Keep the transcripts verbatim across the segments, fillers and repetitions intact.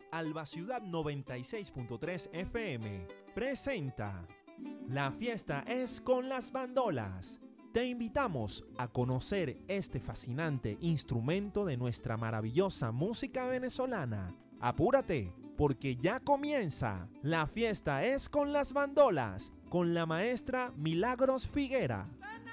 Alba Ciudad noventa y seis punto tres F M presenta La fiesta es con las bandolas. Te invitamos a conocer este fascinante instrumento de nuestra maravillosa música venezolana. Apúrate, porque ya comienza La fiesta es con las bandolas, con la maestra Milagros Figuera.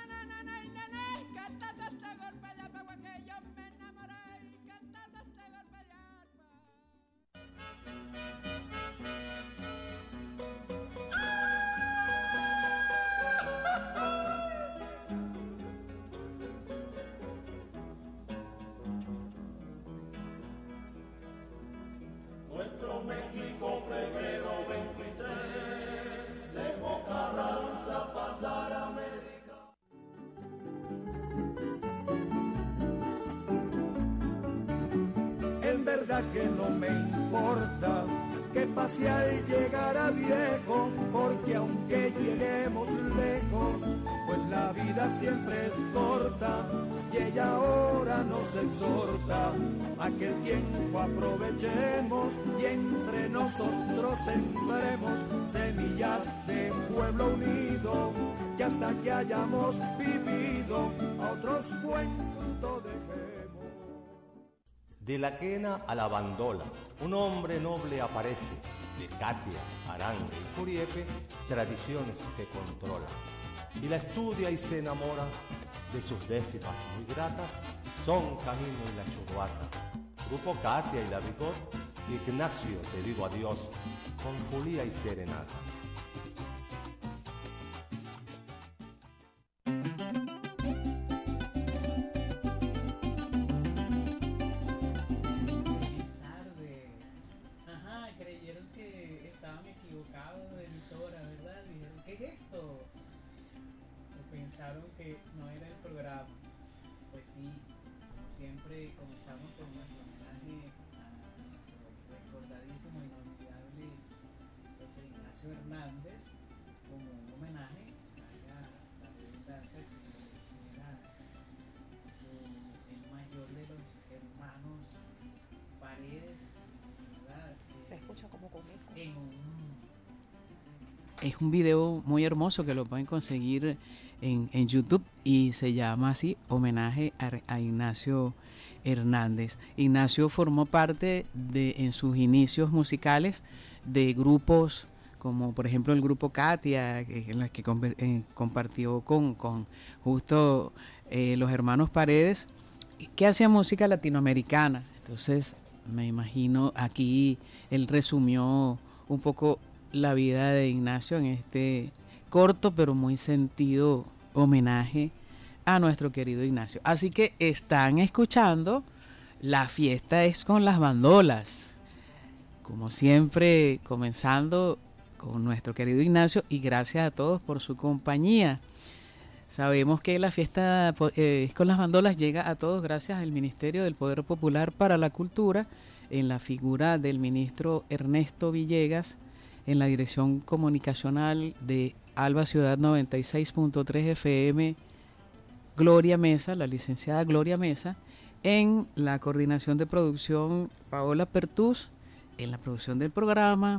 En verdad que no me importa que pase al llegar a viejo, porque aunque lleguemos lejos, pues la vida siempre es corta y ella ahora nos exhorta a que el tiempo aprovechemos y entre nosotros sembremos semillas de un pueblo unido, que hasta que hayamos vivido a otros buen fruto dejemos. De la quena a la bandola, un hombre noble aparece, de Catia, Arangue y Curiepe, tradiciones que controla, y la estudia y se enamora de sus décimas muy gratas, son Camino y la Churruata, Grupo Catia y la Bigot, Ignacio, te digo adiós, con Julia y Serenata. Pensaron que no era el programa. Pues sí, como siempre comenzamos con nuestro homenaje a nuestro recordadísimo e inolvidable José Ignacio Hernández, como un homenaje a la redundancia que era el mayor de los hermanos Paredes, ¿verdad? Se escucha como con eco. En un Es un video muy hermoso que lo pueden conseguir en, en YouTube y se llama así, Homenaje a, a Ignacio Hernández. Ignacio formó parte de, en sus inicios musicales, de grupos como por ejemplo el grupo Catia, en los que com, eh, compartió con, con justo eh, los hermanos Paredes, que hacían música latinoamericana. Entonces me imagino aquí él resumió un poco la vida de Ignacio en este corto pero muy sentido homenaje a nuestro querido Ignacio. Así que están escuchando La fiesta es con las bandolas, como siempre comenzando con nuestro querido Ignacio, y gracias a todos por su compañía. Sabemos que la fiesta eh, es con las bandolas llega a todos gracias al Ministerio del Poder Popular para la Cultura, en la figura del ministro Ernesto Villegas, en la dirección comunicacional de Alba Ciudad noventa y seis punto tres F M, Gloria Mesa, la licenciada Gloria Mesa, en la coordinación de producción Paola Pertús, en la producción del programa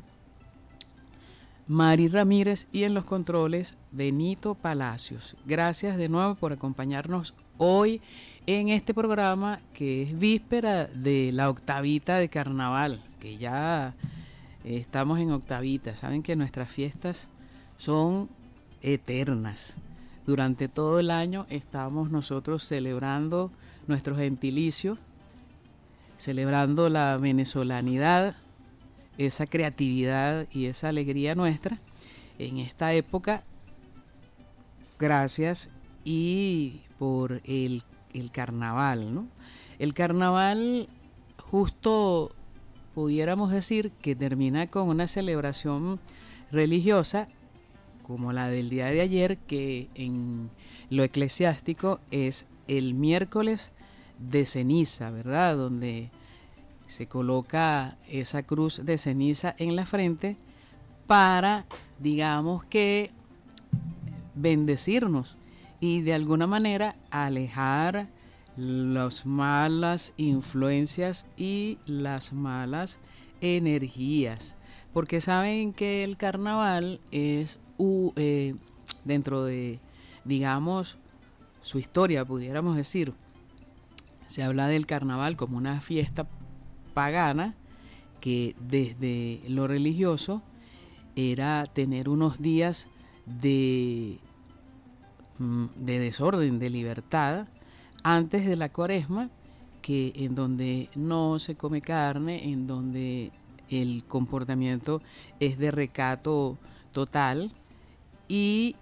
Mari Ramírez y en los controles Benito Palacios. Gracias de nuevo por acompañarnos hoy en este programa que es víspera de la octavita de carnaval, que ya estamos en octavita. Saben que nuestras fiestas son eternas. Durante todo el año estamos nosotros celebrando nuestro gentilicio, celebrando la venezolanidad, esa creatividad y esa alegría nuestra en esta época. Gracias y por el, el carnaval, ¿no? El carnaval justo pudiéramos decir que termina con una celebración religiosa como la del día de ayer, que en lo eclesiástico es el miércoles de ceniza, ¿verdad? Donde se coloca esa cruz de ceniza en la frente para, digamos que, bendecirnos y de alguna manera alejar las malas influencias y las malas energías, porque saben que el carnaval es uh, eh, dentro de, digamos, su historia, pudiéramos decir, se habla del carnaval como una fiesta pagana que desde lo religioso era tener unos días de, de desorden, de libertad, antes de la Cuaresma, que en donde no se come carne, en donde el comportamiento es de recato total, y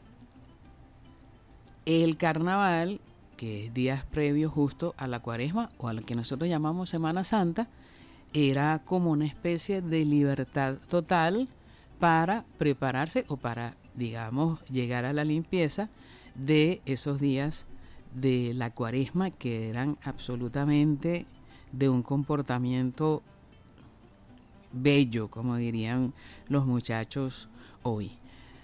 el carnaval, que es días previos justo a la Cuaresma o a lo que nosotros llamamos Semana Santa, era como una especie de libertad total para prepararse o para, digamos, llegar a la limpieza de esos días de la Cuaresma, que eran absolutamente de un comportamiento bello, como dirían los muchachos hoy.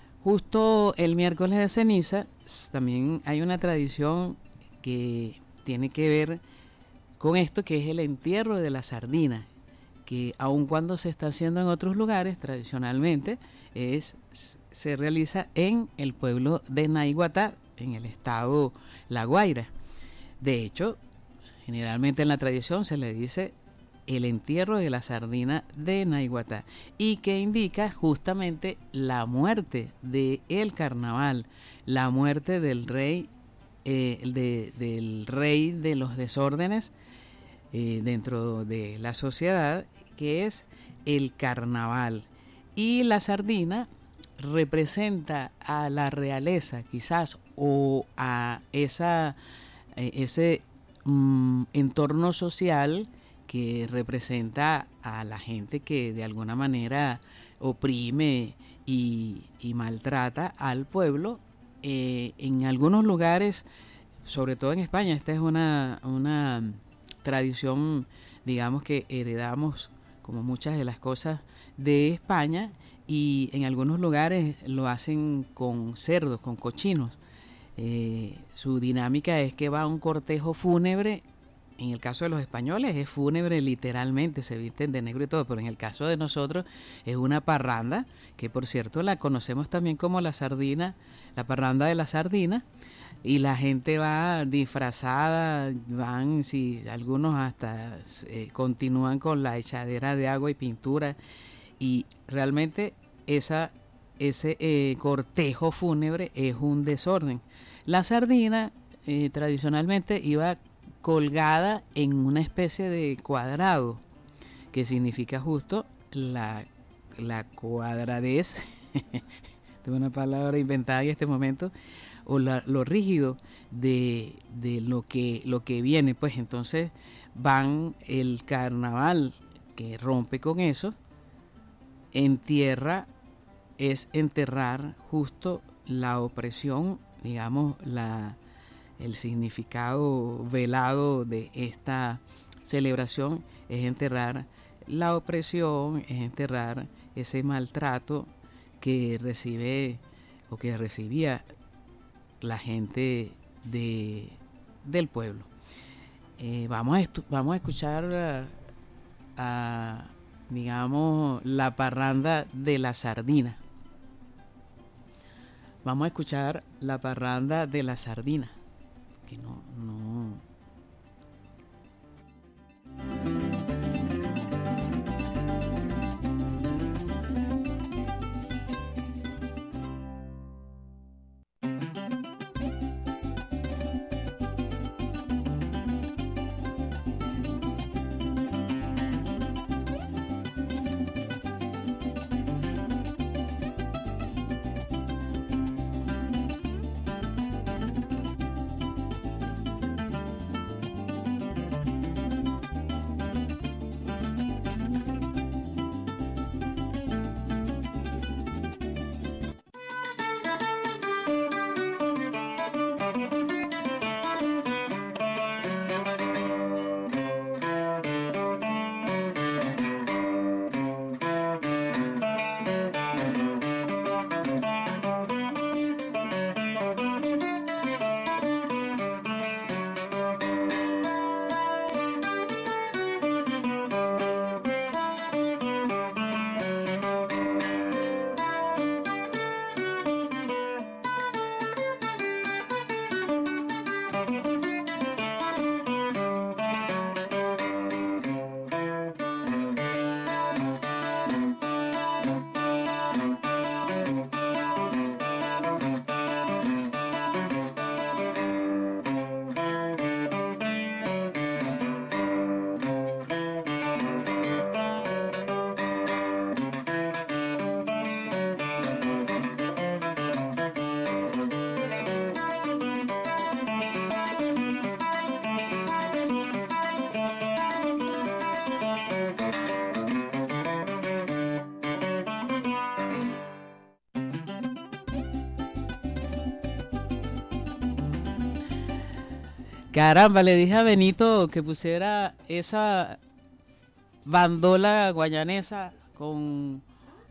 Justo el miércoles de ceniza también hay una tradición que tiene que ver con esto, que es el entierro de la sardina, que aun cuando se está haciendo en otros lugares, tradicionalmente es, se realiza en el pueblo de Naiguatá, en el estado La Guaira. De hecho, generalmente en la tradición se le dice el entierro de la sardina de Naiguatá, y que indica justamente la muerte del carnaval, la muerte del rey, eh, de, del rey de los desórdenes eh, dentro de la sociedad, que es el carnaval. Y la sardina representa a la realeza, quizás, o a esa, eh, ese mm, entorno social que representa a la gente que de alguna manera oprime y, y maltrata al pueblo. Eh, en algunos lugares, sobre todo en España, esta es una, una tradición, digamos, que heredamos como muchas de las cosas de España, y en algunos lugares lo hacen con cerdos, con cochinos. Eh, su dinámica es que va un cortejo fúnebre. En el caso de los españoles es fúnebre literalmente, se visten de negro y todo, pero en el caso de nosotros es una parranda, que por cierto la conocemos también como la sardina, la parranda de la sardina, y la gente va disfrazada, van, si algunos hasta eh, continúan con la echadera de agua y pintura, y realmente esa, ese eh, cortejo fúnebre es un desorden. La sardina eh, tradicionalmente iba colgada en una especie de cuadrado, que significa justo la, la cuadradez, es una palabra inventada en este momento, o la, lo rígido de, de lo que lo que viene. Pues entonces van el carnaval, que rompe con eso, entierra, es enterrar justo la opresión, digamos, la el significado velado de esta celebración es enterrar la opresión, es enterrar ese maltrato que recibe o que recibía la gente de, del pueblo. Eh, vamos, a estu- vamos a escuchar a, a, digamos, la parranda de la sardina. Vamos a escuchar la parranda de la sardina. Que no, no. Caramba, le dije a Benito que pusiera esa bandola guayanesa con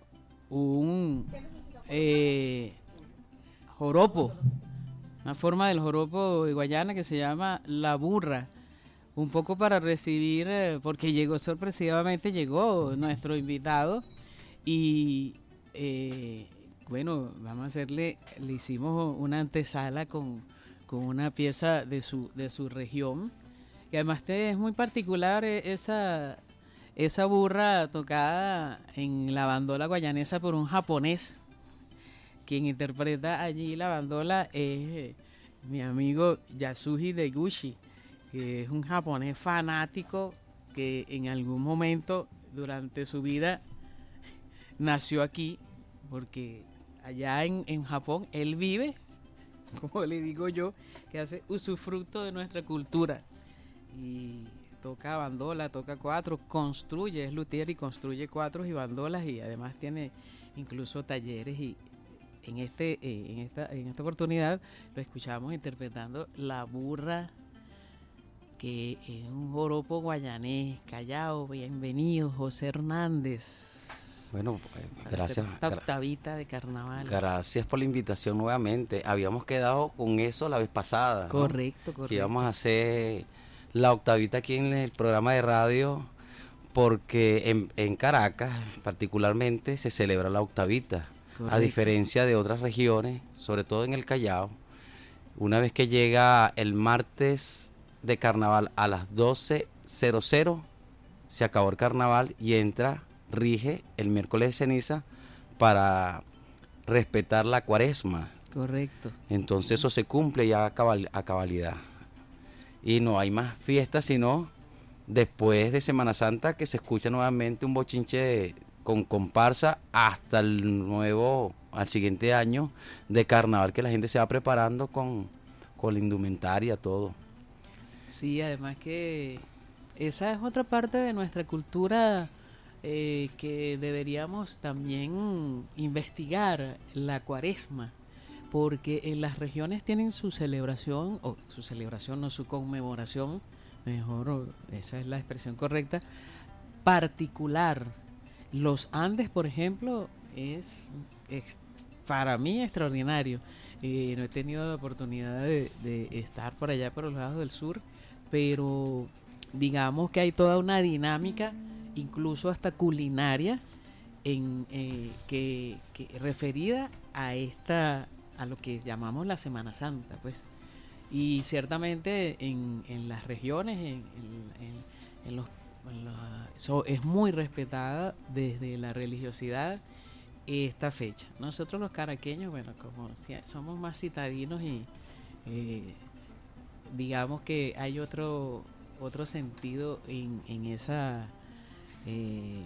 un eh, joropo, una forma del joropo de Guayana que se llama la burra, un poco para recibir, eh, porque llegó sorpresivamente, llegó nuestro invitado y eh, bueno, vamos a hacerle, le hicimos una antesala con, con una pieza de su, de su región, que además es muy particular esa, esa burra tocada en la bandola guayanesa por un japonés. Quien interpreta allí la bandola es mi amigo Yasuji Deguchi, que es un japonés fanático que en algún momento durante su vida nació aquí, porque allá en, en Japón él vive, como le digo yo, que hace usufructo de nuestra cultura y toca bandola, toca cuatro, construye, es luthier y construye cuatros y bandolas, y además tiene incluso talleres. Y en este eh, en esta en esta oportunidad lo escuchamos interpretando la burra, que es un joropo guayanés. Callao, bienvenido José Hernández. Bueno, gracias. Esta octavita de carnaval. Gracias por la invitación nuevamente. Habíamos quedado con eso la vez pasada, ¿no? Correcto, correcto. Que íbamos a hacer la octavita aquí en el programa de radio, porque en, en Caracas particularmente se celebra la octavita. Correcto. A diferencia de otras regiones, sobre todo en el Callao. Una vez que llega el martes de carnaval a las doce cero cero, se acabó el carnaval y entra, rige el miércoles de ceniza para respetar la cuaresma. Correcto. Entonces eso se cumple ya a, cabal, a cabalidad. Y no hay más fiestas sino después de Semana Santa, que se escucha nuevamente un bochinche de, con comparsa hasta el nuevo, al siguiente año de carnaval, que la gente se va preparando con, con la indumentaria, todo. Sí, además que esa es otra parte de nuestra cultura eh, que deberíamos también investigar, la cuaresma, porque en las regiones tienen su celebración, o su celebración, no su conmemoración, mejor, esa es la expresión correcta, particular. Los Andes, por ejemplo, es, es para mí extraordinario. Eh, no he tenido la oportunidad de, de estar por allá, por los lados del sur, pero digamos que hay toda una dinámica, incluso hasta culinaria, en eh, que, que referida a esta, a lo que llamamos la Semana Santa, pues. Y ciertamente en, en las regiones, en, en, en, en los, en los so, es muy respetada desde la religiosidad esta fecha. Nosotros los caraqueños, bueno, como somos más citadinos y eh, digamos que hay otro otro sentido en, en esa eh,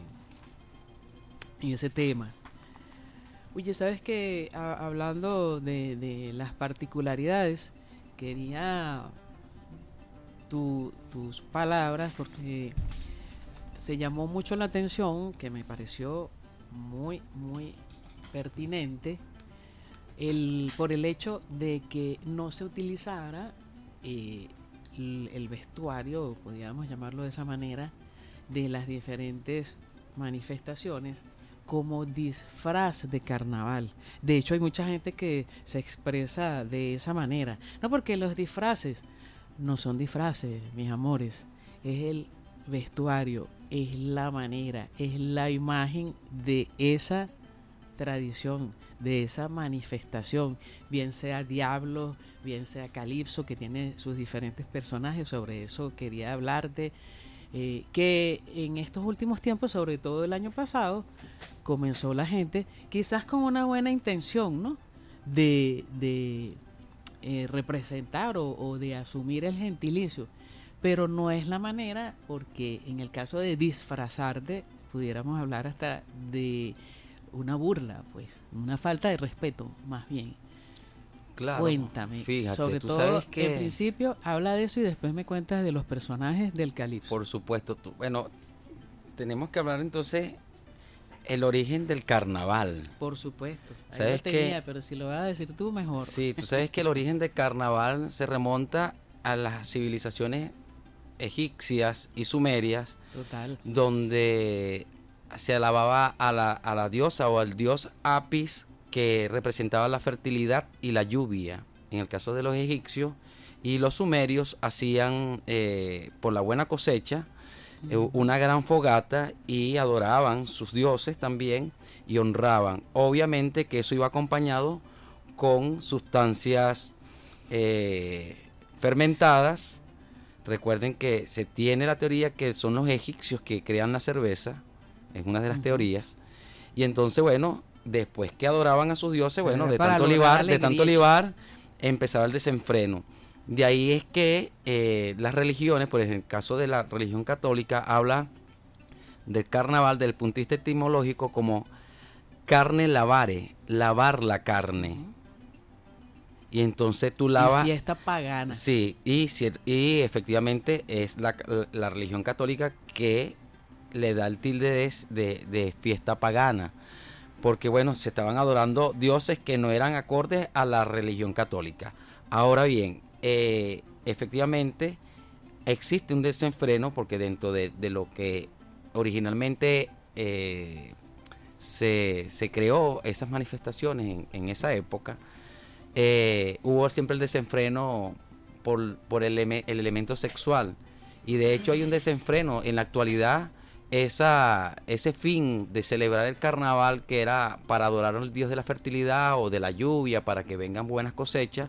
en ese tema. Oye, sabes que a, hablando de, de las particularidades, quería tu, tus palabras, porque se llamó mucho la atención, que me pareció muy muy pertinente, el por el hecho de que no se utilizara eh, el, el vestuario, podríamos llamarlo de esa manera, de las diferentes manifestaciones como disfraz de carnaval. De hecho, hay mucha gente que se expresa de esa manera. No, porque los disfraces no son disfraces, mis amores, es el vestuario, es la manera, es la imagen de esa tradición, de esa manifestación, bien sea Diablo, bien sea Calipso, que tiene sus diferentes personajes. Sobre eso quería hablarte, eh, que en estos últimos tiempos, sobre todo el año pasado, comenzó la gente, quizás con una buena intención, ¿no?, de, de eh, representar o, o de asumir el gentilicio, pero no es la manera, porque en el caso de disfrazarte, pudiéramos hablar hasta de una burla, pues, una falta de respeto, más bien. Claro, cuéntame, fíjate, sobre tú todo, sabes que en principio, habla de eso y después me cuentas de los personajes del Calipso. Por supuesto, tú, bueno, tenemos que hablar entonces el origen del carnaval. Por supuesto, ahí ¿Sabes lo tenía, que, pero si lo vas a decir tú, mejor. Sí, tú sabes que el origen del carnaval se remonta a las civilizaciones egipcias y sumerias, Total. donde se alababa a la, a la diosa o al dios Apis, que representaba la fertilidad y la lluvia, en el caso de los egipcios, y los sumerios hacían, eh, por la buena cosecha, eh, una gran fogata y adoraban sus dioses también y honraban. Obviamente que eso iba acompañado con sustancias eh, fermentadas. Recuerden que se tiene la teoría que son los egipcios que crean la cerveza, es una de las uh-huh. teorías, y entonces, bueno, después que adoraban a sus dioses, bueno, de tanto olivar, de tanto olivar, empezaba el desenfreno. De ahí es que eh, las religiones, por ejemplo, en el caso de la religión católica, habla del carnaval desde el punto de vista etimológico como carne lavare, lavar la carne. Y entonces tú lavas... Y fiesta pagana. Sí, y, y efectivamente es la, la religión católica que le da el tilde de, de, de fiesta pagana. Porque bueno, se estaban adorando dioses que no eran acordes a la religión católica. Ahora bien, eh, efectivamente existe un desenfreno porque dentro de, de lo que originalmente eh, se, se creó esas manifestaciones en, en esa época, eh, hubo siempre el desenfreno por, por el, el elemento sexual, y de hecho hay un desenfreno en la actualidad. Esa, ese fin de celebrar el carnaval, que era para adorar al dios de la fertilidad o de la lluvia, para que vengan buenas cosechas,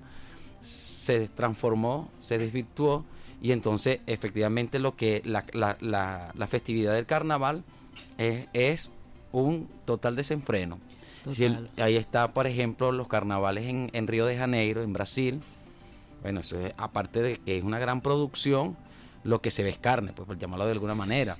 se transformó, se desvirtuó, y entonces efectivamente lo que la, la, la, la festividad del carnaval es, es un total desenfreno. Si el, ahí está, por ejemplo, los carnavales en, en Río de Janeiro, en Brasil. Bueno, eso es, aparte de que es una gran producción, lo que se ve es carne, pues por llamarlo de alguna manera.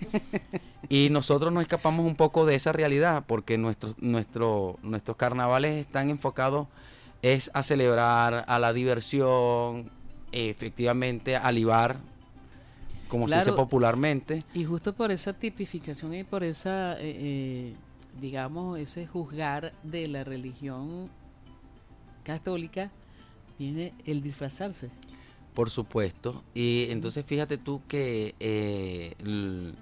Y nosotros nos escapamos un poco de esa realidad, porque nuestros nuestro, nuestros carnavales están enfocados es a celebrar, a la diversión, efectivamente a libar, como claro, se dice popularmente. Y justo por esa tipificación y por esa, eh, eh, digamos, ese juzgar de la religión católica, viene el disfrazarse. Por supuesto. Y entonces fíjate tú que eh, l,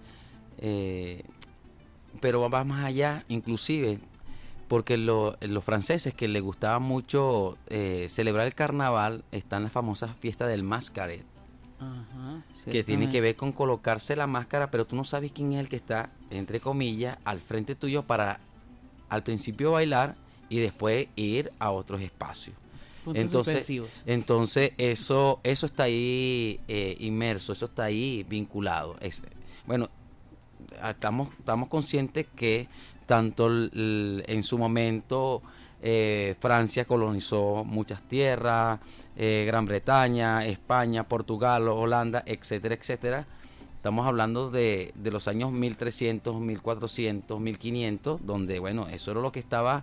eh, pero va más allá, inclusive porque lo, los franceses, que les gustaba mucho eh, celebrar el carnaval, están las famosas fiestas del mascaret. Ajá, que tiene que ver con colocarse la máscara, pero tú no sabes quién es el que está, entre comillas, al frente tuyo para al principio bailar y después ir a otros espacios. Puntos entonces, suspensivos. entonces eso eso está ahí eh, inmerso, eso está ahí vinculado. Es, bueno, estamos estamos conscientes que tanto l, l, en su momento eh, Francia colonizó muchas tierras, eh, Gran Bretaña, España, Portugal, Holanda, etcétera, etcétera. Estamos hablando de, de los años mil trescientos, mil cuatrocientos, mil quinientos, donde, bueno, eso era lo que estaba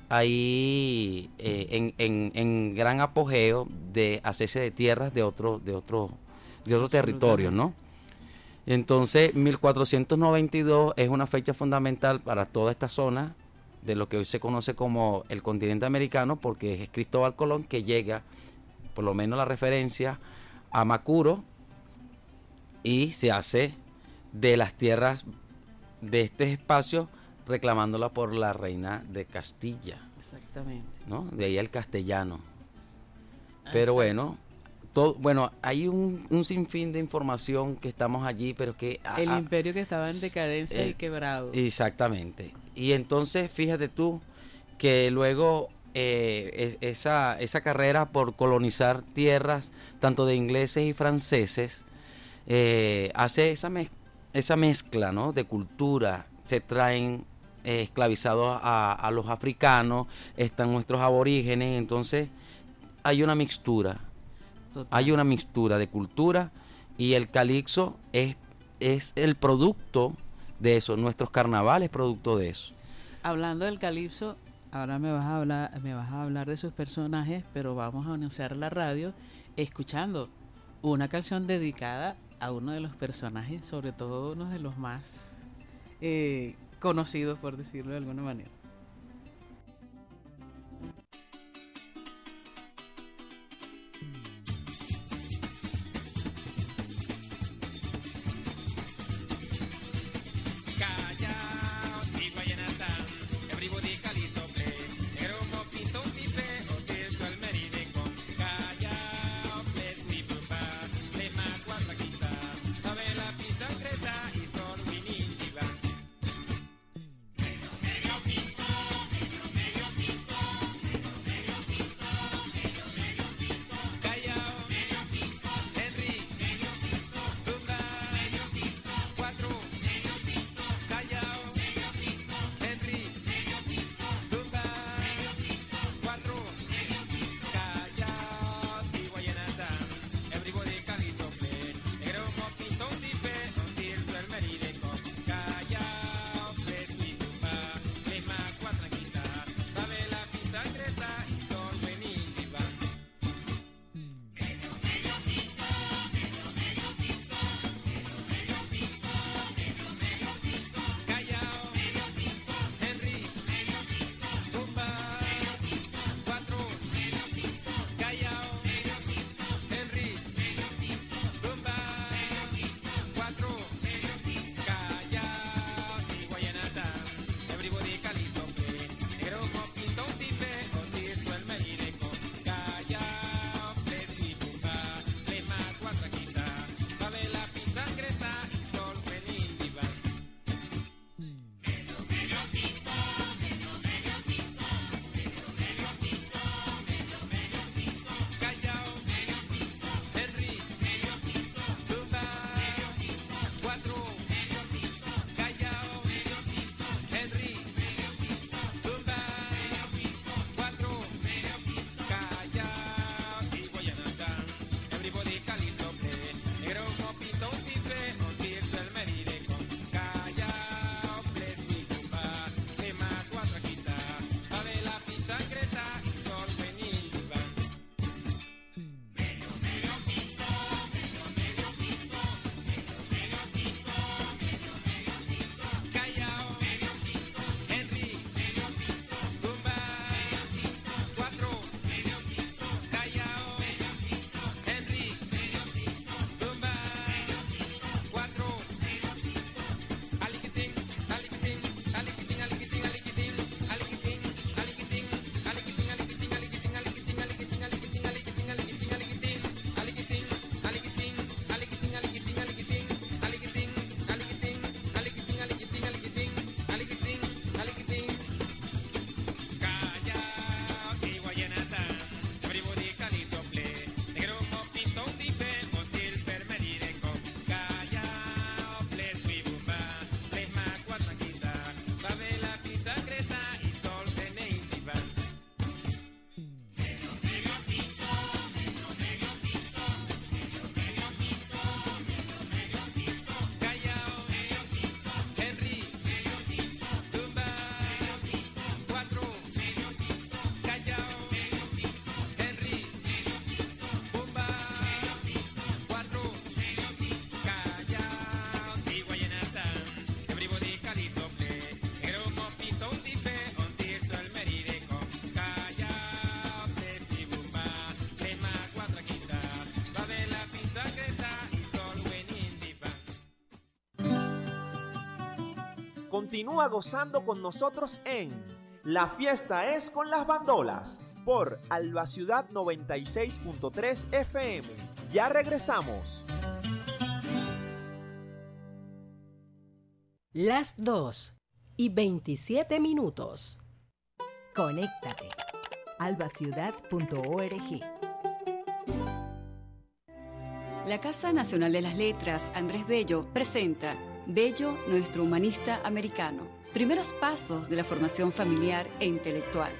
ahí eh, en, en, en gran apogeo de hacerse de tierras de otro, de otro, de otro territorio, ¿no? Entonces, mil cuatrocientos noventa y dos es una fecha fundamental para toda esta zona de lo que hoy se conoce como el continente americano, porque es Cristóbal Colón que llega, por lo menos la referencia, a Macuro, y se hace de las tierras de este espacio, reclamándola por la reina de Castilla. Exactamente. ¿No? De ahí el castellano. Pero Exacto. bueno, todo, bueno, hay un, un sinfín de información que estamos allí, pero que... El a, imperio que estaba en decadencia eh, y quebrado. Exactamente. Y entonces, fíjate tú, que luego eh, esa, esa carrera por colonizar tierras, tanto de ingleses y franceses, eh, hace esa, mez, esa mezcla, ¿no?, de cultura. Se traen eh, esclavizados a, a los africanos, están nuestros aborígenes, entonces hay una mixtura. Total. Hay una mixtura de cultura, y el calipso es, es el producto de eso, nuestros carnavales producto de eso. Hablando del calipso, ahora me vas a hablar, me vas a hablar de sus personajes, pero vamos a anunciar la radio escuchando una canción dedicada a uno de los personajes, sobre todo uno de los más eh, conocidos, por decirlo de alguna manera. Continúa gozando con nosotros en La Fiesta es con las Bandolas por Alba Ciudad noventa y seis punto tres F M. Ya regresamos. Las dos y veintisiete minutos. Conéctate. alba ciudad punto org. La Casa Nacional de las Letras, Andrés Bello, presenta Bello, nuestro humanista americano. Primeros pasos de la formación familiar e intelectual.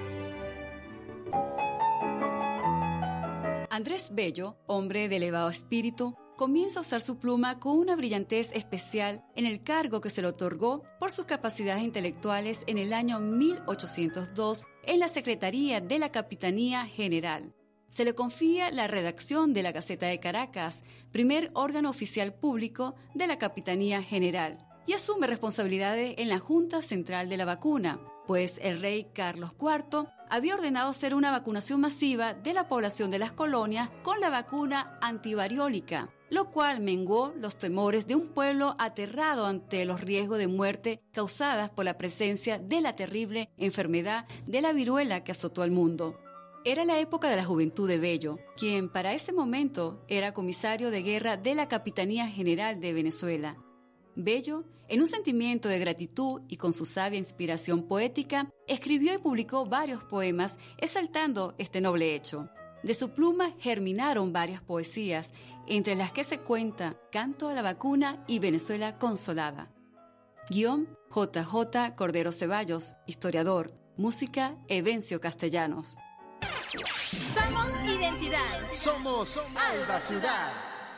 Andrés Bello, hombre de elevado espíritu, comienza a usar su pluma con una brillantez especial en el cargo que se le otorgó por sus capacidades intelectuales en el año mil ochocientos dos en la Secretaría de la Capitanía General. Se le confía la redacción de la Gaceta de Caracas, primer órgano oficial público de la Capitanía General, y asume responsabilidades en la Junta Central de la Vacuna, pues el rey Carlos cuarto había ordenado hacer una vacunación masiva de la población de las colonias con la vacuna antivariólica, lo cual menguó los temores de un pueblo aterrado ante los riesgos de muerte causadas por la presencia de la terrible enfermedad de la viruela que azotó al mundo. Era la época de la juventud de Bello, quien para ese momento era comisario de guerra de la Capitanía General de Venezuela. Bello, en un sentimiento de gratitud y con su sabia inspiración poética, escribió y publicó varios poemas exaltando este noble hecho. De su pluma germinaron varias poesías, entre las que se cuenta Canto a la Vacuna y Venezuela Consolada. Guión J J Cordero Ceballos, historiador. Música Evencio Castellanos. Somos identidad. Somos Alba Ciudad.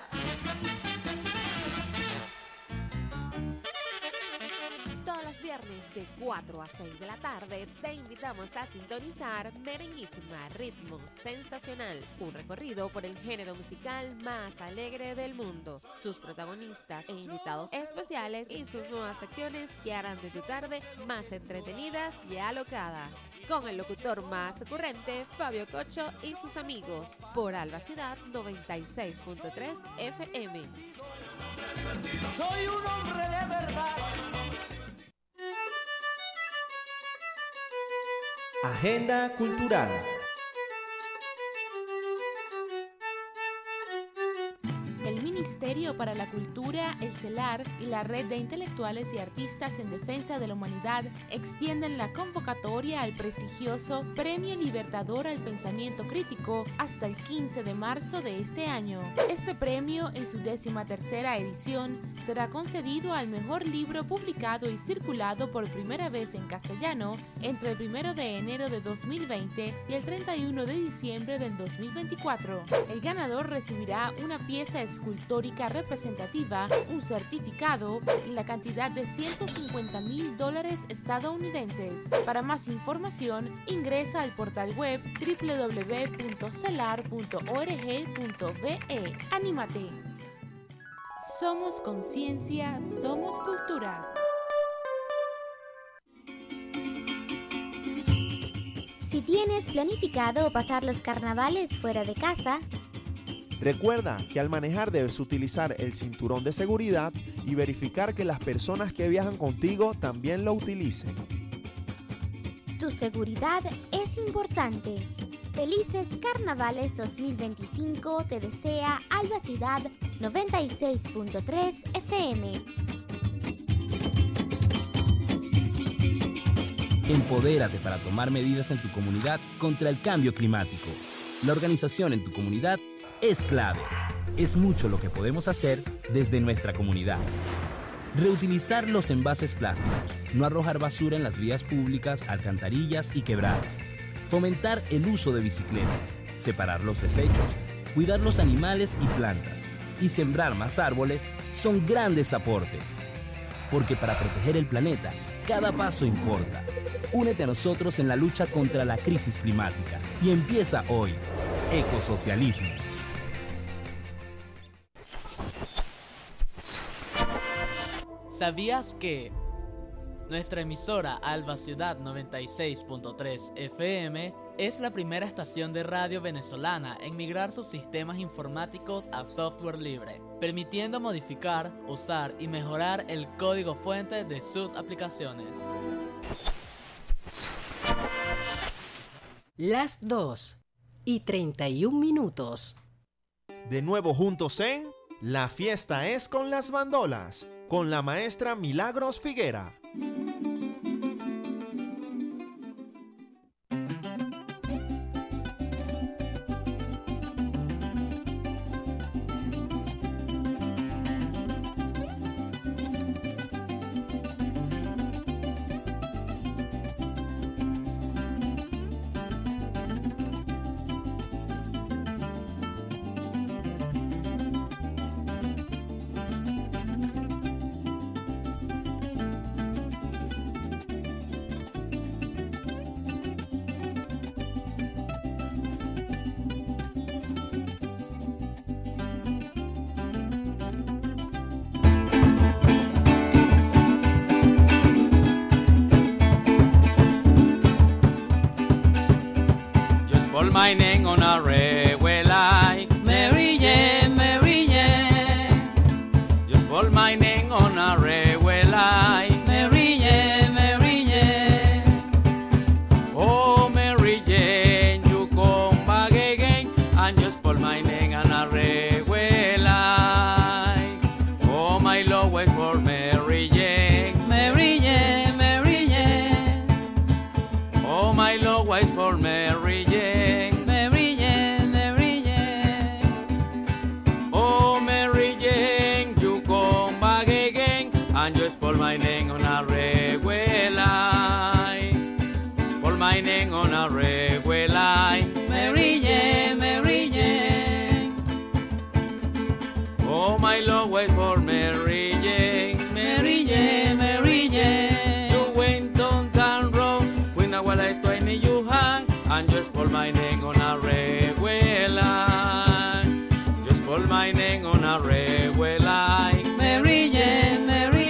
Viernes de cuatro a seis de la tarde te invitamos a sintonizar Merenguísima, ritmo sensacional, un recorrido por el género musical más alegre del mundo, sus protagonistas e invitados especiales y sus nuevas secciones que harán de tu tarde más entretenidas y alocadas, con el locutor más ocurrente Fabio Cocho y sus amigos por Alba Ciudad noventa y seis punto tres F M. Soy un hombre de verdad. Agenda Cultural. El Ministerio para la Cultura, el CELAR y la Red de Intelectuales y Artistas en Defensa de la Humanidad extienden la convocatoria al prestigioso Premio Libertador al Pensamiento Crítico hasta el quince de marzo de este año. Este premio, en su décima tercera edición, será concedido al mejor libro publicado y circulado por primera vez en castellano entre el primero de enero de dos mil veinte y el treinta y uno de diciembre del dos mil veinticuatro. El ganador recibirá una pieza escultórica representativa, un certificado y la cantidad de ciento cincuenta mil dólares estadounidenses. Para más información, ingresa al portal web doble u doble u doble u punto celar punto org punto be. ¡Anímate! Somos conciencia, somos cultura. Si tienes planificado pasar los carnavales fuera de casa, recuerda que al manejar debes utilizar el cinturón de seguridad y verificar que las personas que viajan contigo también lo utilicen. Tu seguridad es importante. Felices Carnavales dos mil veinticinco te desea Alba Ciudad noventa y seis punto tres F M. Empodérate para tomar medidas en tu comunidad contra el cambio climático. La organización en tu comunidad es clave. Es mucho lo que podemos hacer desde nuestra comunidad. Reutilizar los envases plásticos, no arrojar basura en las vías públicas, alcantarillas y quebradas. Fomentar el uso de bicicletas, separar los desechos, cuidar los animales y plantas y sembrar más árboles son grandes aportes. Porque para proteger el planeta, cada paso importa. Únete a nosotros en la lucha contra la crisis climática y empieza hoy. Ecosocialismo. ¿Sabías que nuestra emisora Alba Ciudad noventa y seis punto tres F M es la primera estación de radio venezolana en migrar sus sistemas informáticos a software libre? permitiendo modificar, usar y mejorar el código fuente de sus aplicaciones. Las dos y treinta y un minutos. De nuevo juntos en La Fiesta es con las Bandolas, con la maestra Milagros Figuera. My name on a railway line, Mary Jane, Mary Jane. Just call my name on a railway line, Mary Jane, Mary Jane. Oh, Mary Jane, you come back again and just call my name on a railway line. Oh, my Lord, wait for Mary Jane, Mary Jane, Mary Jane. Oh, my Lord, wait for Mary Jane. And just call my name on a railway line. Just call my name on a railway line. Mary Jane, Mary Jane. Oh, my Lord, wait for Mary Jane. Mary Jane, Mary Jane. You went on down road when I was like twenty you hang. And just call my name on a railway line. Just call my name on a railway line. Mary Jane, Mary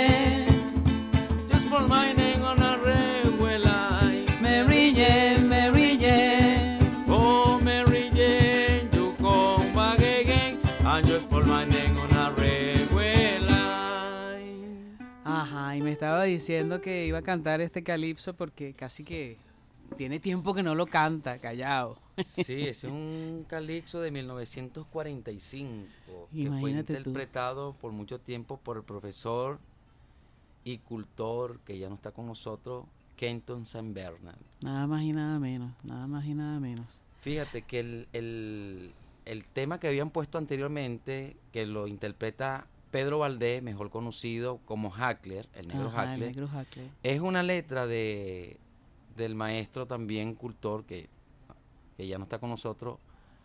my name on a railway line, Mary Jane, Mary Jane. Oh, Mary Jane, you come back again and just call my name on a railway line. Ajá, y me estaba diciendo que iba a cantar este calipso porque casi que tiene tiempo que no lo canta, callado. Sí, ese es un calipso de mil novecientos cuarenta y cinco, Imagínate que fue tú. interpretado por mucho tiempo por el profesor y cultor que ya no está con nosotros, Kenton Saint Bernard. Nada más y nada menos, nada más y nada menos. Fíjate que el, el, el tema que habían puesto anteriormente, que lo interpreta Pedro Valdés, mejor conocido como Hackler, el negro Ajá, Hackler, el negro Hackler, es una letra de del maestro también cultor que, que ya no está con nosotros,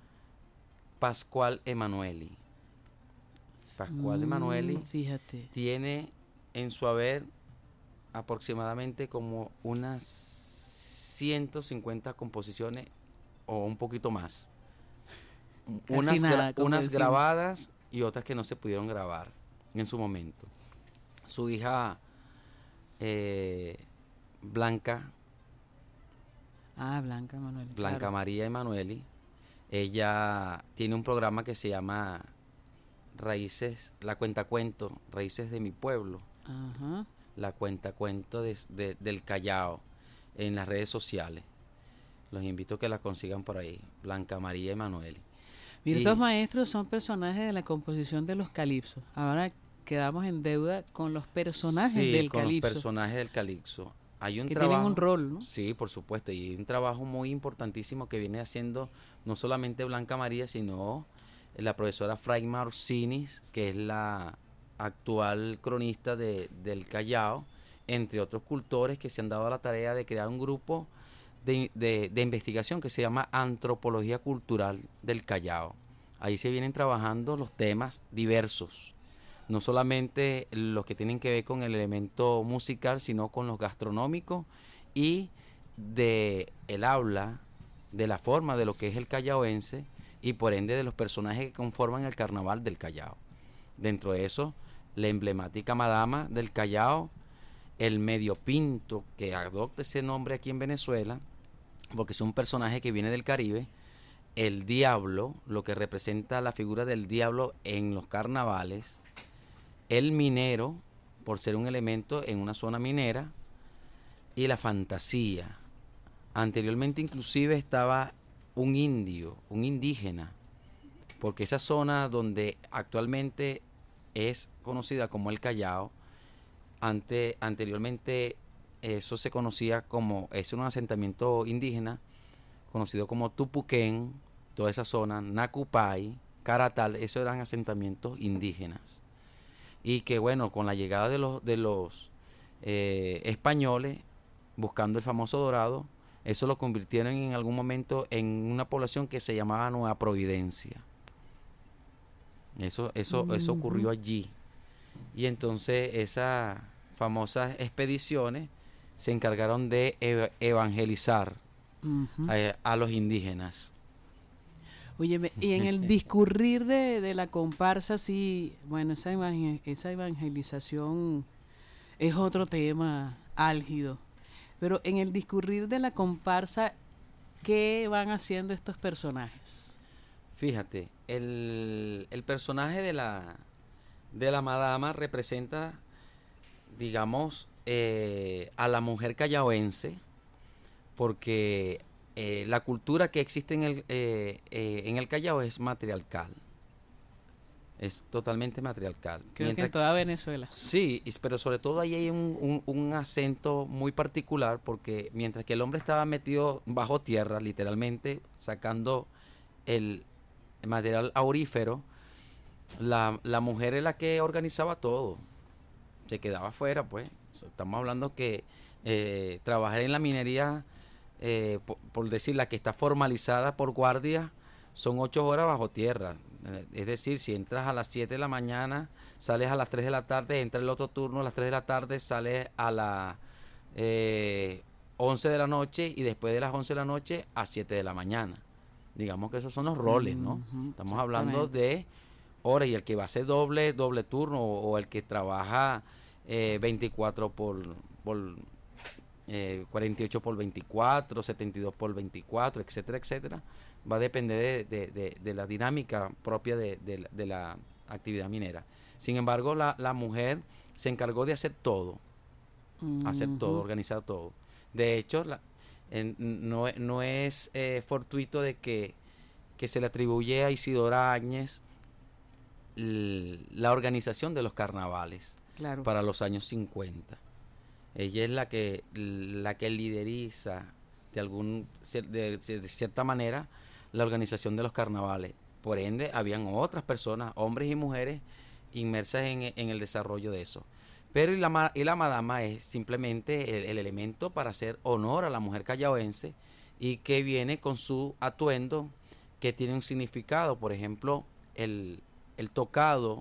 Pascual Emanueli. Pascual mm, Emanueli fíjate. tiene en su haber aproximadamente como unas ciento cincuenta composiciones o un poquito más. Casi unas nada, gra unas decimos. grabadas y otras que no se pudieron grabar en su momento. Su hija eh, Blanca Ah, Blanca Emanueli. Blanca claro. María Emanueli, ella tiene un programa que se llama Raíces, la cuentacuento, Raíces de mi pueblo. Ajá. La cuentacuento de, de, del Callao en las redes sociales. Los invito a que la consigan por ahí, Blanca María Emanueli. Mira, Y- estos maestros son personajes de la composición de los calipsos. Ahora quedamos en deuda con los personajes Sí, del con calipso. los personajes del calipso. Hay un que trabajo, tienen un rol, ¿no? Sí, por supuesto, y un trabajo muy importantísimo que viene haciendo no solamente Blanca María, sino la profesora Fraima Orsinis, que es la actual cronista de, del Callao, entre otros cultores que se han dado a la tarea de crear un grupo de, de, de investigación que se llama Antropología Cultural del Callao. Ahí se vienen trabajando los temas diversos, no solamente los que tienen que ver con el elemento musical, sino con los gastronómicos y de el habla, de la forma de lo que es el callaoense y por ende de los personajes que conforman el carnaval del Callao. Dentro de eso, la emblemática madama del Callao, el medio pinto, que adopta ese nombre aquí en Venezuela, porque es un personaje que viene del Caribe, el diablo, lo que representa la figura del diablo en los carnavales, el minero, por ser un elemento en una zona minera, y la fantasía. Anteriormente inclusive estaba un indio, un indígena, porque esa zona donde actualmente es conocida como el Callao, ante, anteriormente eso se conocía como, es un asentamiento indígena, conocido como Tupuquén, toda esa zona, Nacupay, Caratal, esos eran asentamientos indígenas. Y que bueno, con la llegada de los, de los eh, españoles, buscando el famoso dorado, eso lo convirtieron en algún momento en una población que se llamaba Nueva Providencia. Eso, eso, uh-huh. eso ocurrió allí. Y entonces esas famosas expediciones se encargaron de ev- evangelizar uh-huh. a, a los indígenas. Óyeme, y en el discurrir de, de la comparsa, sí, bueno, esa, evangel- esa evangelización es otro tema álgido. Pero en el discurrir de la comparsa, ¿qué van haciendo estos personajes? Fíjate, el, el personaje de la, de la madama representa, digamos, eh, a la mujer callaoense, porque eh, la cultura que existe en el, eh, eh, en el Callao es matriarcal. Es totalmente matriarcal. Creo Mientras, que en toda Venezuela. Sí, pero sobre todo ahí hay un, un, un acento muy particular, porque mientras que el hombre estaba metido bajo tierra, literalmente, sacando el, el material aurífero, la, la mujer es la que organizaba todo. Se quedaba afuera, pues. Estamos hablando que eh, trabajar en la minería, eh, por, por decir, la que está formalizada por guardia, son ocho horas bajo tierra. Es decir, si entras a las siete de la mañana, sales a las tres de la tarde, entra el otro turno a las tres de la tarde, sales a las eh, once de la noche y después de las once de la noche a siete de la mañana. Digamos que esos son los roles, ¿no? Uh-huh, Estamos hablando de horas, y el que va a hacer doble, doble turno o, o el que trabaja eh, veinticuatro por, por eh, cuarenta y ocho por veinticuatro, setenta y dos por veinticuatro, etcétera, etcétera. Va a depender de, de, de, de la dinámica propia de, de, de la actividad minera. Sin embargo, la, la mujer se encargó de hacer todo, uh-huh. hacer todo, organizar todo. De hecho, la, en, no, no es eh, fortuito de que, que se le atribuye a Isidora Áñez l, la organización de los carnavales claro. para los años cincuenta. Ella es la que, la que lideriza de, algún, de, de cierta manera la organización de los carnavales. Por ende, habían otras personas, hombres y mujeres, inmersas en, en el desarrollo de eso. Pero y la, y la madama es simplemente el, el elemento para hacer honor a la mujer callaoense, y que viene con su atuendo que tiene un significado. Por ejemplo, el, el tocado,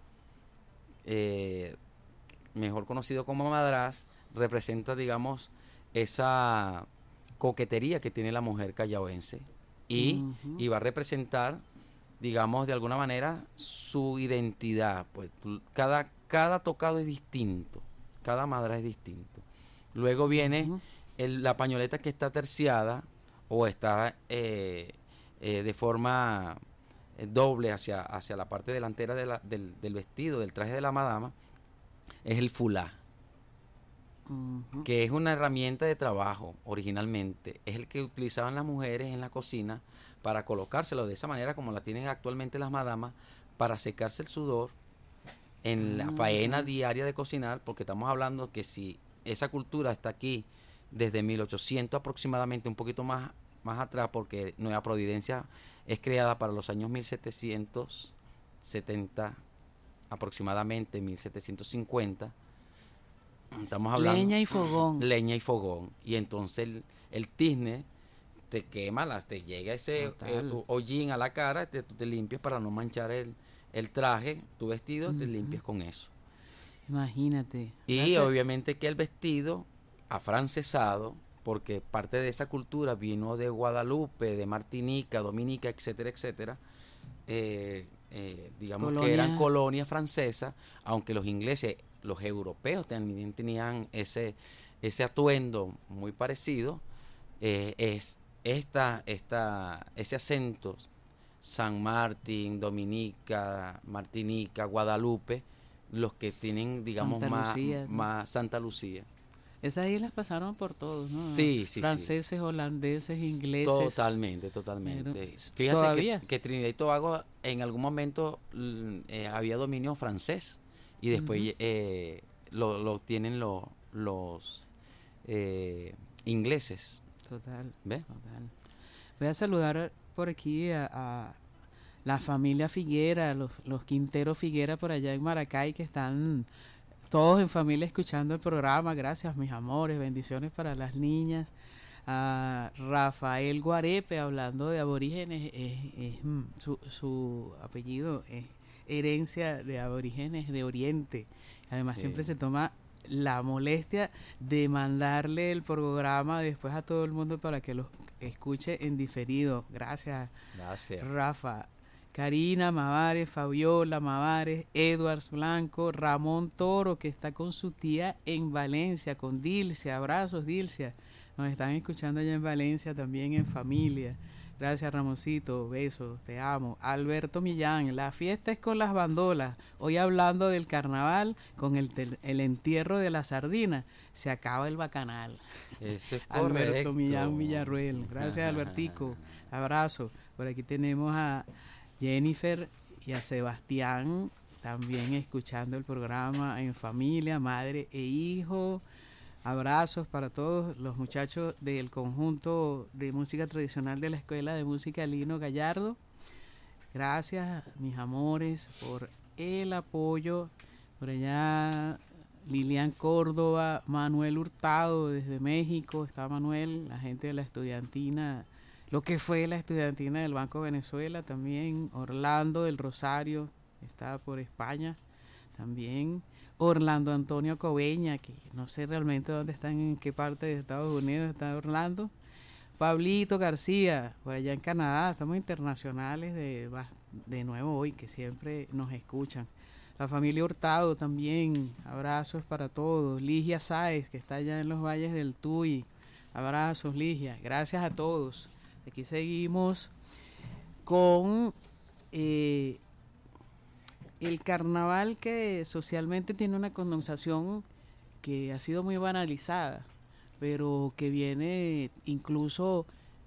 eh, mejor conocido como madrás, representa, digamos, esa coquetería que tiene la mujer callaoense. Y, uh-huh. y va a representar, digamos, de alguna manera, su identidad. Pues cada, cada tocado es distinto, cada madra es distinto. Luego viene uh-huh. el, la pañoleta que está terciada o está eh, eh, de forma eh, doble hacia, hacia la parte delantera de la, del, del vestido, del traje de la madama, es el fulá. Uh-huh. Que es una herramienta de trabajo originalmente, es el que utilizaban las mujeres en la cocina para colocárselo de esa manera como la tienen actualmente las madamas, para secarse el sudor en uh-huh. la faena diaria de cocinar, porque estamos hablando que si esa cultura está aquí desde mil ochocientos aproximadamente, un poquito más, más atrás, porque Nueva Providencia es creada para los años mil setecientos setenta aproximadamente, mil setecientos cincuenta. Estamos hablando leña y fogón. Leña y fogón. Y entonces el, el tizne te quema, las, te llega ese eh, hollín a la cara, te, tú te limpias para no manchar el, el traje, tu vestido, uh-huh. te limpias con eso. Imagínate. Y Gracias. obviamente que el vestido afrancesado, porque parte de esa cultura vino de Guadalupe, de Martinica, Dominica, etcétera, etcétera, eh, eh, digamos Colonia. que eran colonias francesas, aunque los ingleses, los europeos también tenían ese, ese atuendo muy parecido, eh, es esta, esta, ese acento, San Martín, Dominica, Martinica, Guadalupe, los que tienen, digamos, Santa más, Lucía, ¿no? más Santa Lucía. Esas islas pasaron por todos, ¿no? Sí, sí, Franceses, sí. holandeses, ingleses. Totalmente, totalmente. Pero, Fíjate ¿todavía? que, que Trinidad y Tobago en algún momento eh, había dominio francés y después uh-huh. eh, lo, lo tienen lo, los eh, ingleses. Total, ¿Ves? total. Voy a saludar por aquí a, a la familia Figuera, los, los Quintero Figuera por allá en Maracay, que están todos en familia escuchando el programa. Gracias, mis amores, bendiciones para las niñas. A Rafael Guarepe, hablando de aborígenes, es, es, su, su apellido es herencia de aborígenes de Oriente. Además, sí. siempre se toma la molestia de mandarle el programa después a todo el mundo para que lo escuche en diferido. Gracias, Gracias. Rafa. Karina Mavares, Fabiola Mavares, Edwards Blanco, Ramón Toro, que está con su tía en Valencia, con Dilcia. Abrazos, Dilcia. Nos están escuchando allá en Valencia, también en familia. Gracias, Ramoncito. Besos, te amo. Alberto Millán, la fiesta es con las bandolas. Hoy hablando del carnaval, con el, tel- el entierro de la sardina. Se acaba el bacanal. Eso es Alberto correcto. Millán Villarruel. Gracias, Albertico. Abrazo. Por aquí tenemos a Jennifer y a Sebastián también escuchando el programa en familia, madre e hijo. Abrazos para todos los muchachos del conjunto de música tradicional de la Escuela de Música Lino Gallardo. Gracias, mis amores, por el apoyo. Por allá Lilian Córdoba, Manuel Hurtado desde México. Está Manuel, la gente de la estudiantina, lo que fue la estudiantina del Banco Venezuela también. Orlando del Rosario está por España también. Orlando Antonio Coveña, que no sé realmente dónde están, en qué parte de Estados Unidos está Orlando. Pablito García, por allá en Canadá. Estamos internacionales de, de nuevo hoy, que siempre nos escuchan. La familia Hurtado también, abrazos para todos. Ligia Sáez, que está allá en los valles del Tuy. Abrazos, Ligia. Gracias a todos. Aquí seguimos con eh, el carnaval, que socialmente tiene una connotación que ha sido muy banalizada, pero que viene incluso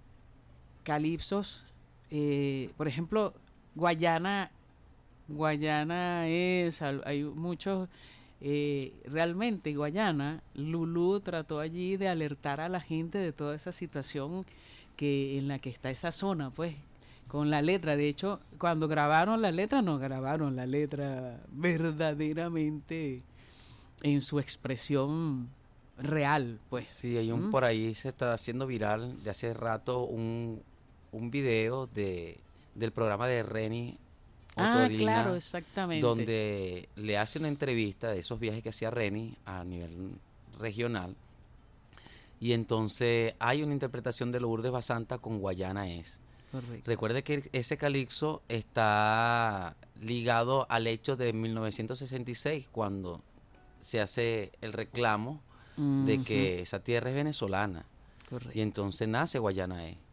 calipsos. Eh, por ejemplo, Guayana, Guayana es, hay muchos, eh, realmente Guayana, Lulú trató allí de alertar a la gente de toda esa situación que en la que está esa zona, pues, con la letra. De hecho, cuando grabaron la letra, no grabaron la letra verdaderamente en su expresión real, pues. Sí, hay un, ¿Mm? por ahí se está haciendo viral de hace rato un, un video de del programa de Reni Ah, claro, exactamente. Donde le hace una entrevista de esos viajes que hacía Reni a nivel regional. Y entonces hay una interpretación de Lourdes Basanta con Guayana es. Correcto. Recuerde que ese calipso está ligado al hecho de mil novecientos sesenta y seis, cuando se hace el reclamo uh-huh. de que esa tierra es venezolana. Correcto. Y entonces nace Guayana es.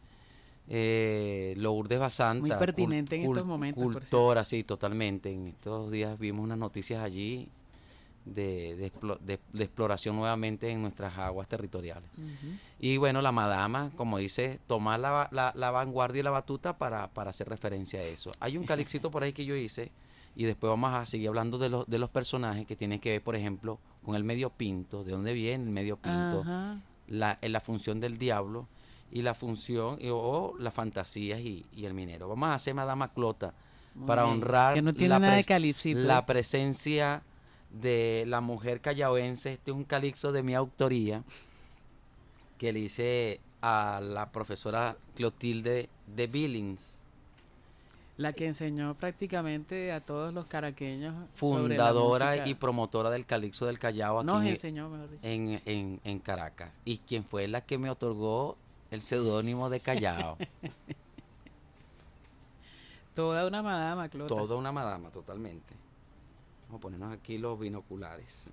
Eh, Lourdes Basanta, muy pertinente cul- en estos momentos, cultora, sí, totalmente. En estos días vimos unas noticias allí de, de, de, de exploración nuevamente en nuestras aguas territoriales. Uh-huh. Y bueno, la madama, como dice, tomar la, la, la vanguardia y la batuta para, para hacer referencia a eso. Hay un calixito por ahí que yo hice, y después vamos a seguir hablando de los, de los personajes que tienen que ver, por ejemplo, con el medio pinto, de dónde viene el medio pinto, uh-huh. la, la función del diablo, y la función y, o las fantasías y, y el minero. Vamos a hacer Madama Clota Muy para bien. honrar que no tiene la, nada pres- de calipsito. la presencia de la mujer callaoense. Este es un calixto de mi autoría que le hice a la profesora Clotilde de Billings, la que enseñó prácticamente a todos los caraqueños, fundadora y promotora del calixto del Callao aquí Nos en, enseñó, mejor dicho. En, en, en Caracas, y quien fue la que me otorgó el seudónimo de Callao. Toda una madama, Clota. Toda una madama, totalmente. Vamos a ponernos aquí los binoculares.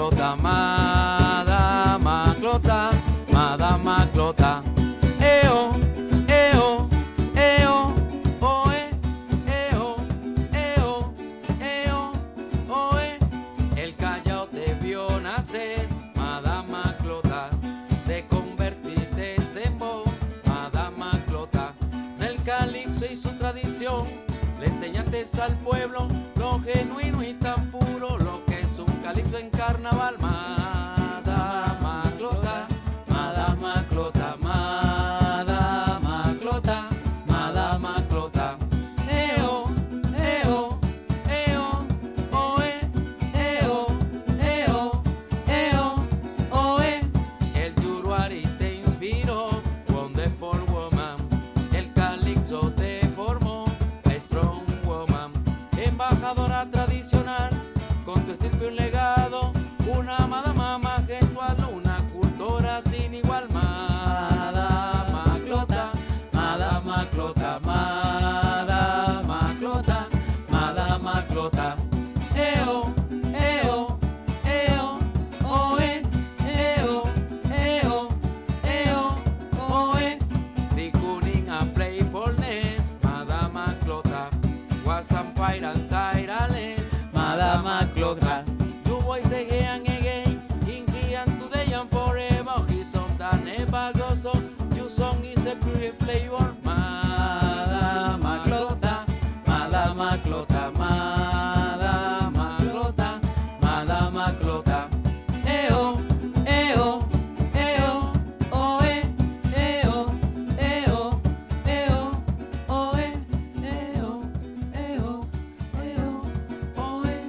clota, madama clota, madama clota. Eo, eo, eo, oe, eo, eo, eo, oe. El Callao debió nacer, madama clota, de convertirte en voz, madama clota. Del calipso y su tradición, le enseñaste al pueblo lo genuino y tan puro, lo que es un calipso en carnaval, madama clota, madama clota, madama clota, madama clota. Eo, eo, eo, oe, eo, eo, eo, oe. El Yuruari te inspiró, wonderful woman. El calipso te formó, a strong woman. Embajadora tradicional, con tu estirpe un legado, una madama majestual, una cultura sin igual. Madama clota, madama clota, madama clota, madama clota. Eo, eo, eo, oe, eo, eo, eo, oe. The cunning and playfulness, madama clota, was some fight and tireless, madama clota. You boys again again, kinky and today and forever. His song that never goes on, your song is a pure flavor. Madama clota, madama clota, madama clota, madama clota. Eo, eo, eo, oe, eo, eo, eo, oe, eo, eo, eo, oe.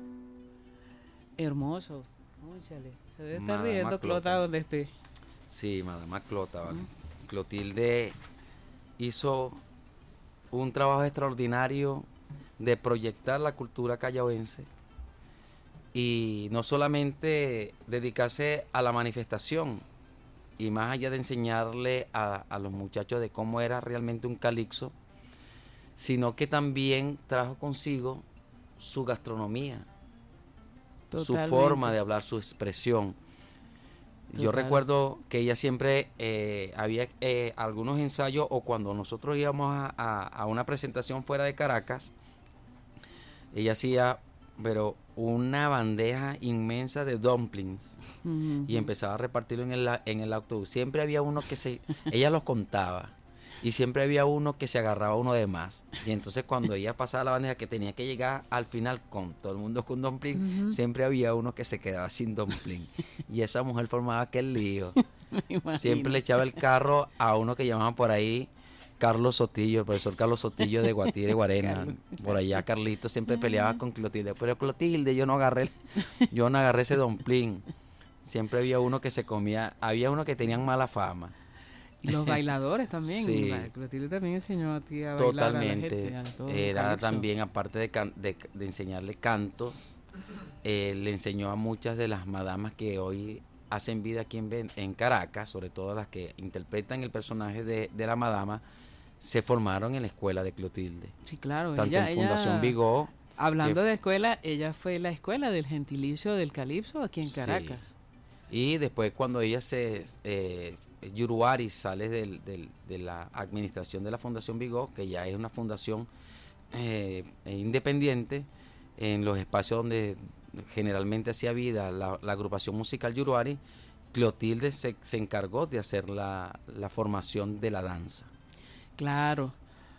Hermoso. Cónchale, se debe estar Madama riendo Clota. Clota donde esté. Sí, madama Clota, vale. Clotilde hizo un trabajo extraordinario de proyectar la cultura callaoense y no solamente dedicarse a la manifestación y más allá de enseñarle a, a los muchachos de cómo era realmente un calipso, sino que también trajo consigo su gastronomía, Totalmente. su forma de hablar, su expresión. Yo Total. recuerdo que ella siempre eh, había eh, algunos ensayos o cuando nosotros íbamos a, a- a una presentación fuera de Caracas, ella hacía, pero una bandeja inmensa de dumplings Ujú. y empezaba a repartirlo en el, en el autobús. Siempre había uno que se, ella los contaba y siempre había uno que se agarraba uno de más. Y entonces cuando ella pasaba la bandeja que tenía que llegar al final con todo el mundo con dumpling, Ujú. siempre había uno que se quedaba sin dumpling. Y esa mujer formaba aquel lío. Me imagino. Siempre le echaba el carro a uno que llamaban por ahí Carlos Sotillo, el profesor Carlos Sotillo de Guatire, Guarena. Carlos. Por allá Carlito siempre peleaba con Clotilde. Pero Clotilde, yo no agarré, el- yo no agarré ese dumpling. Siempre había uno que se comía, había uno que tenían mala fama. Y los bailadores también. Sí. La- Clotilde también enseñó a ti a bailar Totalmente. a la gente. a todo el Era calipso. también, aparte de, can- de, de enseñarle canto, eh, le enseñó a muchas de las madamas que hoy hacen vida aquí en, Ven- en Caracas, sobre todo las que interpretan el personaje de, de la madama, se formaron en la escuela de Clotilde. Sí, claro. Tanto ella- en Fundación ella- Vigó. Hablando que- de escuela, ella fue la escuela del gentilicio del calipso aquí en Sí. Caracas. Y después cuando ella se... Eh, Yuruari sale del- del- de la administración de la Fundación Vigó, que ya es una fundación eh, independiente, en los espacios donde generalmente hacía vida la, la agrupación musical Yuruari, Clotilde se, se encargó de hacer la, la formación de la danza. Claro.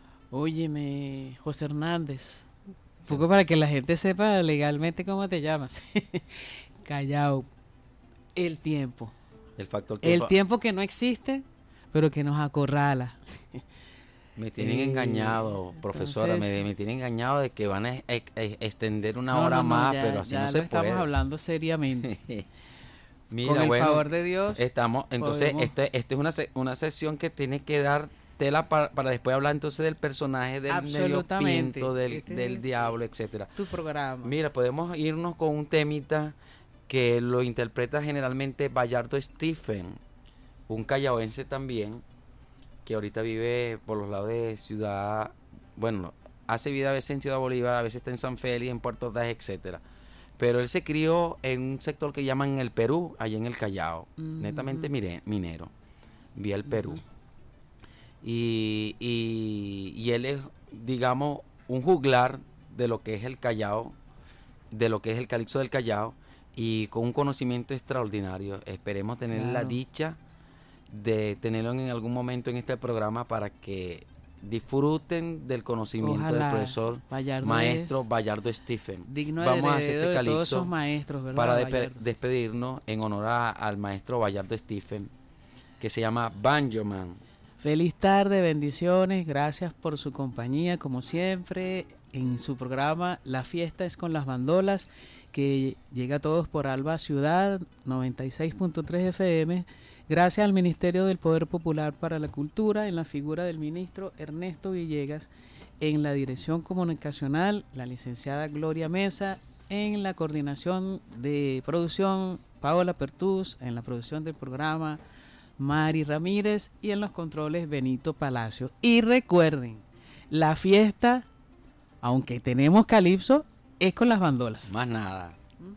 Óyeme, José Hernández. Un poco para que la gente sepa legalmente cómo te llamas. Callao. El tiempo. El factor El tiempo. tiempo que no existe, pero que nos acorrala. Me tienen Eh, engañado, profesora, entonces- me, me tienen engañado de que van a, e- e- extender una No, hora no, no, más, ya- pero así ya no lo se estamos puede. hablando seriamente. Mira, Con el bueno, favor de Dios, estamos, entonces, podemos- este, este es una, se- una sesión que tiene que dar tela para, para después hablar entonces del personaje del medio Absolutamente. pinto, del, Este del es diablo, etcétera. tu programa. Mira, podemos irnos con un temita que lo interpreta generalmente Bayardo Stephen, un callaoense también, que ahorita vive por los lados de Ciudad, bueno, hace vida a veces en Ciudad Bolívar, a veces está en San Félix, en Puerto Ordaz, etcétera. pero él se crió en un sector que llaman el Perú, allá en el Callao, Mm. netamente mire- minero, vía el Perú. Y, y, y él es, digamos, un juglar de lo que es el Callao, de lo que es el calipso del Callao, y con un conocimiento extraordinario. Esperemos tener la Claro. dicha de tenerlo en algún momento en este programa para que disfruten del conocimiento Ojalá. del profesor Bayardo maestro es Bayardo Stephen. digno Vamos a hacer heredero este de todos esos calipso maestros, ¿verdad, para despe- Bayardo? despedirnos en honor a- al maestro Bayardo Stephen, que se llama Banjo Man. Feliz tarde, bendiciones, gracias por su compañía, como siempre, en su programa La Fiesta es con las Bandolas, que llega a todos por Alba Ciudad noventa y seis punto tres F M, gracias al Ministerio del Poder Popular para la Cultura, en la figura del ministro Ernesto Villegas, en la dirección comunicacional, la licenciada Gloria Mesa, en la coordinación de producción, Paola Pertús, en la producción del programa, Mari Ramírez, y en los controles Benito Palacio. Y recuerden, la fiesta, aunque tenemos calipso, es con las bandolas. Más nada.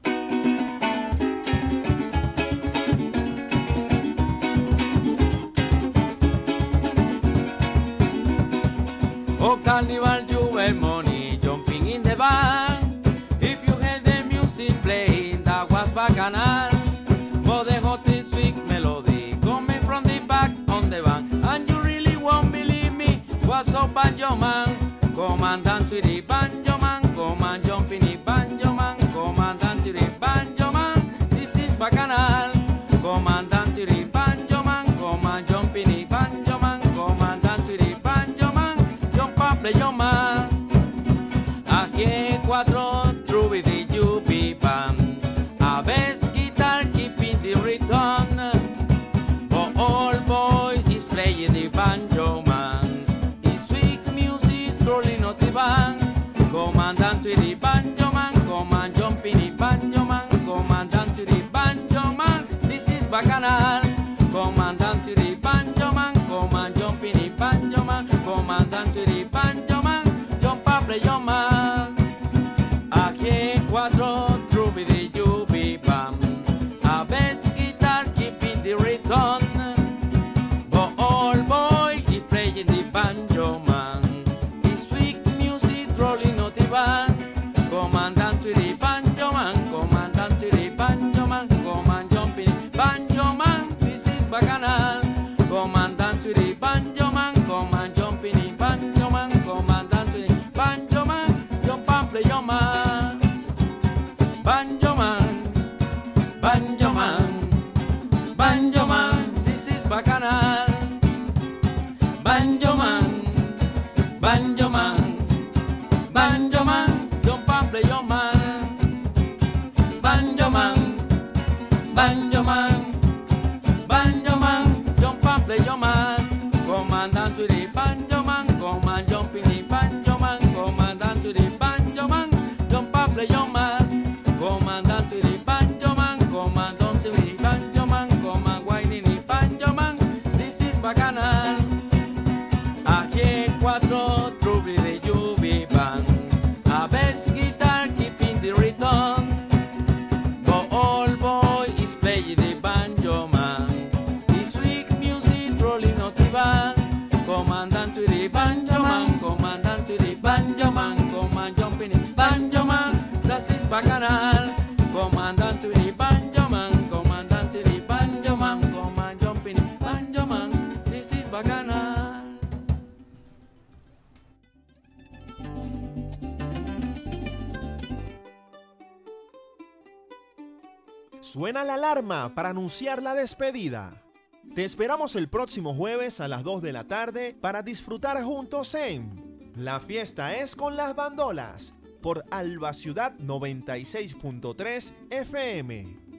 Oh carnival, you earn money jumping in the van. If you had the music playing, that was bacchanal. For the hottest sweet melody coming from the back on the van. And you really won't believe me, what's up, Banjo Man? Come and dance with the Banjo Man. Come and jump in the Banjo Man. Come and dance with the Banjo Man. This is bacchanal. Come and dance with the Banjo Man. Come and jump in the Banjo Man. Come and dance with the Banjo Man. Jump and play your más. Aquí hay cuatro true the Yuppie Band. A bass guitar keeping the rhythm. For all boys is playing the Banjo Man. His sweet music strolling out the van. Come and dance with the Banjo Man. Come and jump in the Banjo Man. Come and dance with the Banjo Man. This is bacchanal. Come and dance with the Banjo Man. Come and jump in the Banjo Man. Come and dance with the Banjo Man. Jump and play your man. Aquí hay cuatro true the Yuppie Band. A bass guitar keeping the rhythm. But all boy he playing the Banjo Man. His sweet music rolling out the van. Come and dance with the Banjo Man. Come and dance with the Banjo Man. Come and jump in the Banjo Man. This is bacchanal. Come and dance with the Banjo Man. Come and jump in the Banjo Man. Come and dance with the Banjo Man. Jump and play your man. Banjo Man. Banjo Man. Banjo Man. This is bacchanal. Banjo Man. Banjo Man. Banjo Man. Jump and play your man. Banjo Man. Banjo Man. Banjo Man. Jump and play your man. Come and dance with the Banjo Man. Come and jump in the Banjo Man. Come and dance with the Banjo Man. Jump and play your mask. Come and dance with the Banjo Man. Come and dance with the Banjo Man. Come and whine in the Banjo Man. This is bacchanal. Aquí hay cuatro true the Yuppie Band. A bass guitar keeping the rhythm. But all boy is playing the Banjo Man. His sweet music rolling out the van. Come and dance to the Banjo Man. Come and dance to the Banjo Man. Come and jump in the Banjo Man. That is bacchanal. Come and dance to the Banjo Man. Come and dance to the Banjo Man. Come and jump in the Banjo Man. This is bacchanal. Suena la alarma para anunciar la despedida. Te esperamos el próximo jueves a las dos de la tarde para disfrutar juntos en La Fiesta es con las Bandolas por Alba Ciudad noventa y seis punto tres F M.